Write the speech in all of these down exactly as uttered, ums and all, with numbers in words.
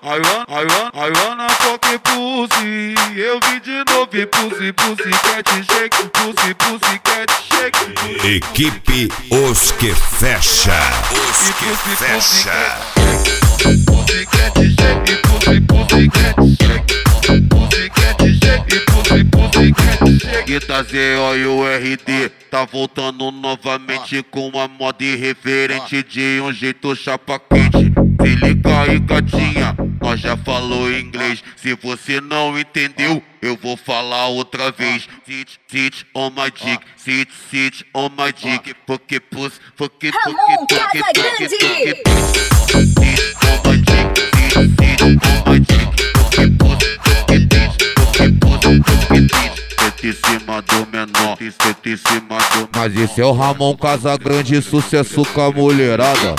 I want, I want, I wanna fuck pussy. Eu vi de novo e pussy, pussy cat shake, pussy, pussy cat shake. Equipe Os Que Fecha. Os Que Fecha. Pussy cat shake, pussy, pussy cat shake. Pussy cat shake, pussy, pussy cat shake. Guita Z O e o R D tá voltando novamente com uma moda irreverente de um jeito chapa quente. Se liga aí, gatinha, nós já falou inglês. Se você não entendeu, eu vou falar outra vez. Sit, sit on my dick, sit, sit on my dick. Porque puss, porque, porque, porque, porque, porque, sit on my dick, sit, sit on my dick. Porque puss, porque bitch, porque puss, porque bitch. Senta em cima do menor, senta em cima do... Mas esse é o Ramon Casagrande, sucesso com a mulherada.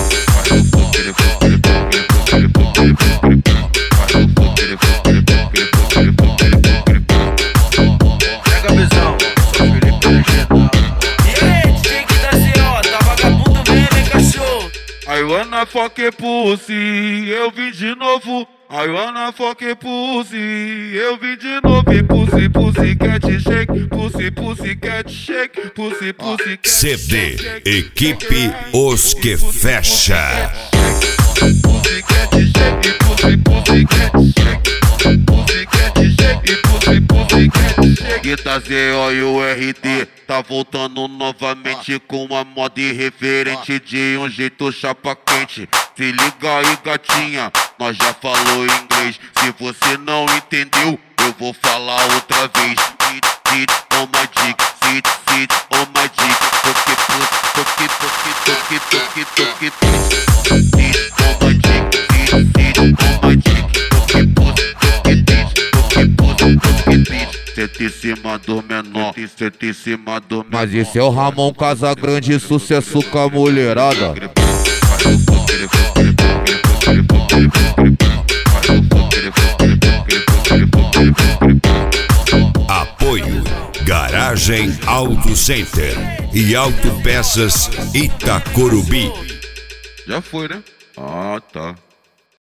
Pega a visão, sou Felipe Legendão. E aí, D J Guita Z O, tá vagabundo mesmo, hein, cachorro? I wanna fuck pussy, eu vim de novo. I wanna fuck pussy, eu vim de novo. E pussy, pussy cat shake, pussy, pussy cat shake, pussy, pussy cat C D Equipe Os Que Fecha. Pussy cat shake, pussy, pussy cat shake. Pussy cat shake, pussy, pussy cat shake. Guita Z O e o R D tá voltando novamente com uma moda irreverente de um jeito chapa quente. Se liga aí, gatinha, nós já falou inglês. Se você não entendeu, eu vou falar outra vez. Sit, sit on my dick, sit, sit on my dick. Porque puss, porque, porque, porque, porque, porque, porque, sit on my dick, sit, sit on my dick. Porque puss, porque bitch, porque puss, porque bitch. Senta em cima do menor, senta em cima do menor. Mas esse é o Ramon Casagrande, sucesso com a mulherada. Apoio Garagem Auto Center e Autopeças Itacorubi. Já foi, né? Ah, tá.